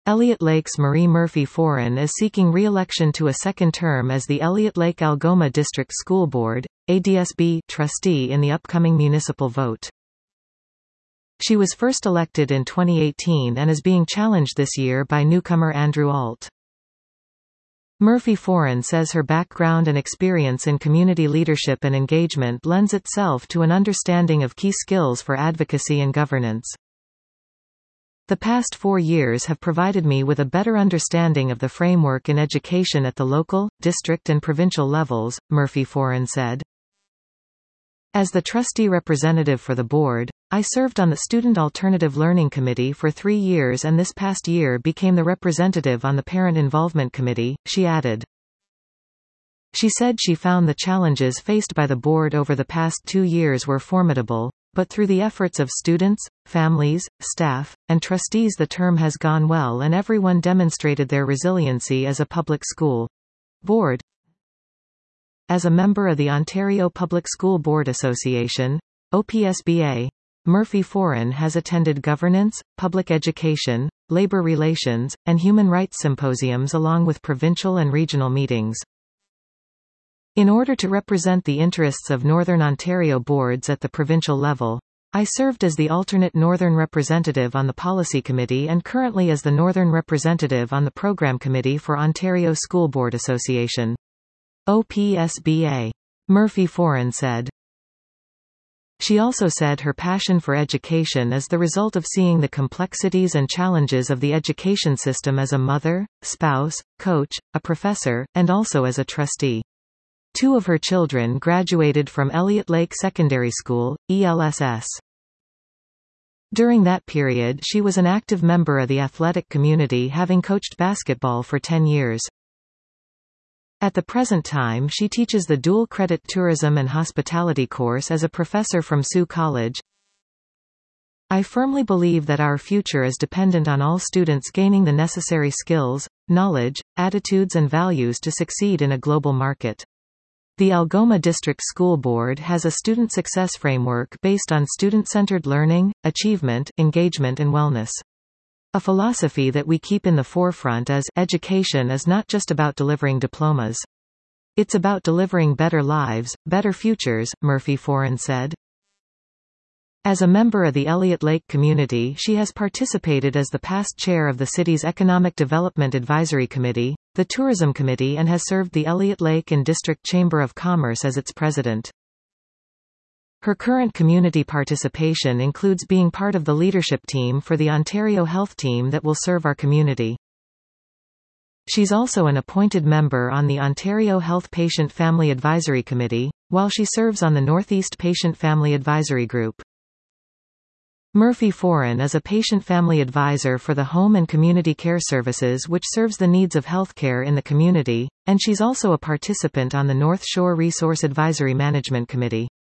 Elliott Lake's Marie Murphy Foran is seeking re-election to a second term as the Elliott Lake Algoma District School Board, ADSB, trustee in the upcoming municipal vote. She was first elected in 2018 and is being challenged this year by newcomer Andrew Alt. Murphy Foran says her background and experience in community leadership and engagement lends itself to an understanding of key skills for advocacy and governance. The past 4 years have provided me with a better understanding of the framework in education at the local, district and provincial levels, Murphy Foran said. As the trustee representative for the board, I served on the Student Alternative Learning Committee for 3 years and this past year became the representative on the Parent Involvement Committee, she added. She said she found the challenges faced by the board over the past 2 years were formidable, but through the efforts of students, families, staff, and trustees the term has gone well and everyone demonstrated their resiliency as a public school board. As a member of the Ontario Public School Board Association, OPSBA, Murphy Foran has attended governance, public education, labor relations, and human rights symposiums along with provincial and regional meetings. In order to represent the interests of Northern Ontario boards at the provincial level, I served as the alternate Northern representative on the Policy Committee and currently as the Northern representative on the Program Committee for Ontario School Board Association. OPSBA. Murphy Foran said. She also said her passion for education is the result of seeing the complexities and challenges of the education system as a mother, spouse, coach, a professor, and also as a trustee. 2 of her children graduated from Elliott Lake Secondary School, ELSS. During that period she was an active member of the athletic community, having coached basketball for 10 years. At the present time she teaches the dual credit tourism and hospitality course as a professor from Sault College. I firmly believe that our future is dependent on all students gaining the necessary skills, knowledge, attitudes and values to succeed in a global market. The Algoma District School Board has a student success framework based on student-centered learning, achievement, engagement and wellness. A philosophy that we keep in the forefront is, education is not just about delivering diplomas. It's about delivering better lives, better futures, Murphy Foran said. As a member of the Elliott Lake community she has participated as the past chair of the city's Economic Development Advisory Committee, the Tourism Committee and has served the Elliott Lake and District Chamber of Commerce as its president. Her current community participation includes being part of the leadership team for the Ontario Health Team that will serve our community. She's also an appointed member on the Ontario Health Patient Family Advisory Committee, while she serves on the Northeast Patient Family Advisory Group. Murphy Foran is a patient family advisor for the Home and Community Care Services which serves the needs of healthcare in the community, and she's also a participant on the North Shore Resource Advisory Management Committee.